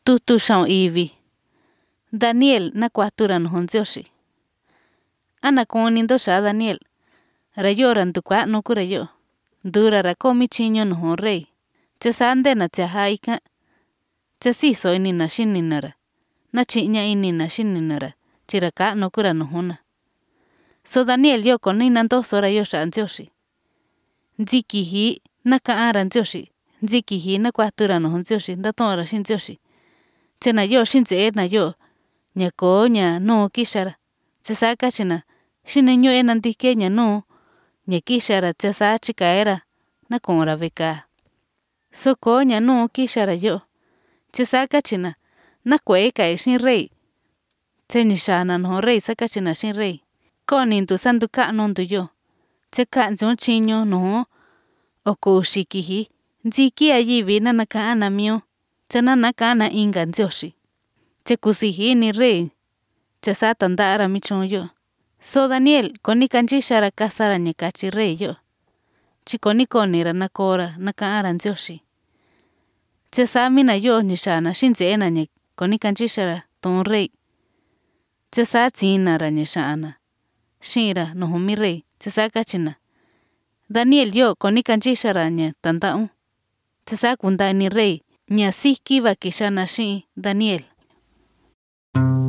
tutu shaun ivi. Daniel nakuatura nuhun Ndioxi. Anakonindo xa Daniel. Rayo rantukua nuku rayo. Ndura rakomi chiño nuhun rey. Chesande na tiaha ika. Chesiso inina shininara. Nachiña inina shininara. Chiraka nukura nuhuna. So Daniel yo konina ndoso rayo xa Ndioxi. Nzikihi nakaara Ndioxi. Nzikihi nakuatura nuhun Ndioxi. Ndatonra shin Ndioxi. Chena yo shinze na yo. Nyako nya no kishara. Chesa kachina. Shineño enandike nya no. Nya kishara chesa chikaera. Nakonra veka. Soko nya no kishara yo. Chesa kachina. Nakueka shin rey. Chenishana no rey sakachina shin rey. Konintu sanduka nondu yo. Cheka nzon chiño no. Oko shikihi. Nziki ayivi nanaka anamio. Chena nakana inga Ndioxi. Chekusihi ni rey. Chesa tandara michon yo. So Daniel konikanchi shara kasara nyakachi rey yo. Chikonikonira nakora nakaara Ndioxi. Chesa mina yo nishana shinzeena nye konikanchi shara ton rey. Chesa tsinara nishana. Shira nohumi rey. Chesa kachina. Daniel yo konikanchi shara nye tandaun. Chesa kunda ni rey. Nya siki bakishana shin Daniel.